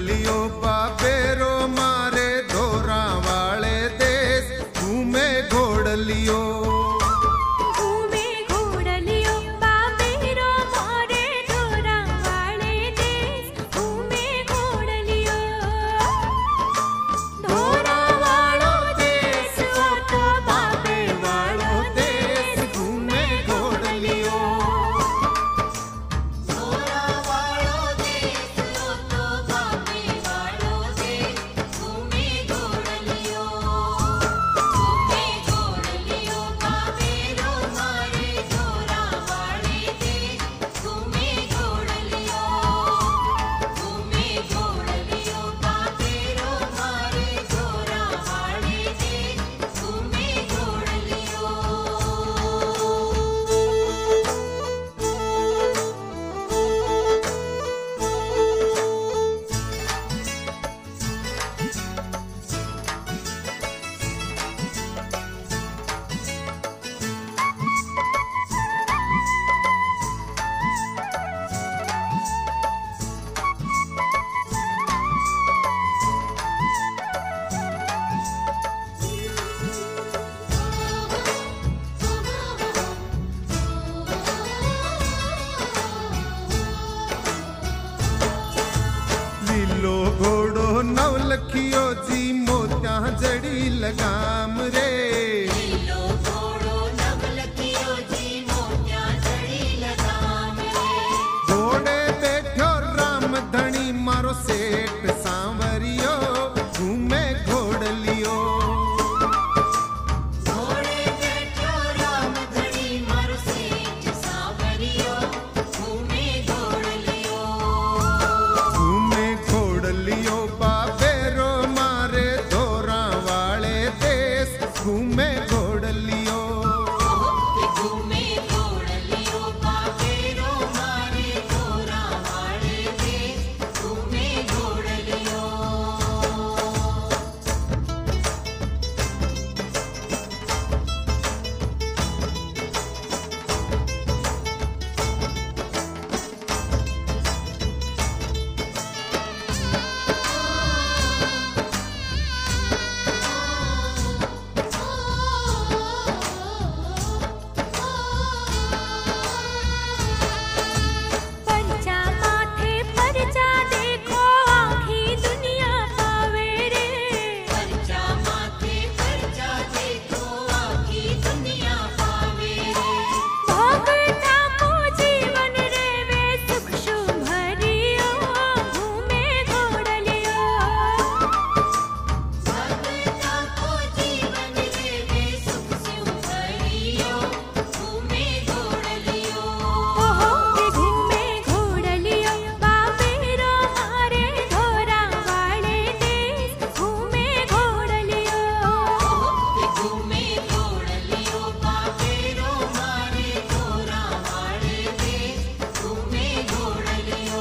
घोड़लियो बाबेरो मारे धोरा वाले देश घूमे घोड़लियो। लीलो घोड़ो नवलखियो जी मोत्या जड़ी लगाम रे। लीलो घोड़ो नवलखियो जी मोत्या जड़ी लगाम रे। घोड़े बैठो राम धनी मारो सेठ सांवरियो घूमे घोड़लियो। घोड़े बैठो राम धनी मारो सेठ सांवरियो घूमे घोड़लियो। घूमे घोड़लियो बाबेरो मारे धोरा वाले देश घूमे घोड़लियो। घूमे घोड़लियो बाबेरो मारे धोरा वाले देश घूमे घोड़लियो। परचा माथे परचा देखो आखी दुनिया पावे रे। परचा माथे परचा देखो आखी दुनिया पावे रे। भोगता को जीवन रे वे सुख शुभ भरियो घूमे घोड़लियो। भगता को जीवन रे वे सुख सुख भरियो घूमे घोड़लियो। ओहो वे घूमे घोड़लियो बाबेरो मारे धोरा वाले देश घूमे घोड़लियो। घूमे घोड़लियो बाबेरो मारे धोरा वाले देश घूमे घोड़लियो।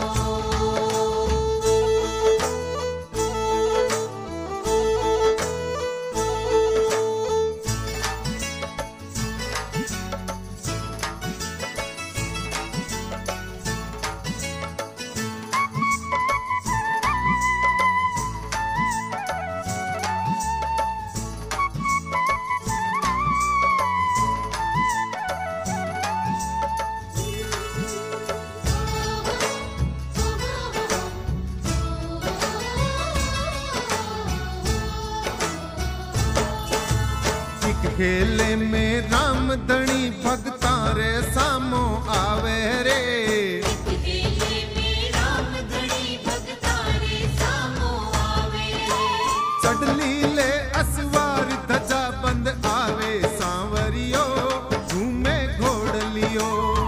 एक खेले में राम धनी भगता रे सामो आवे रे। खेले में राम धनी भगता रे सामो आवे रे। चढ़ली ले असवार धजा बंद आवे सांवरियो घूमे घोड़लियो।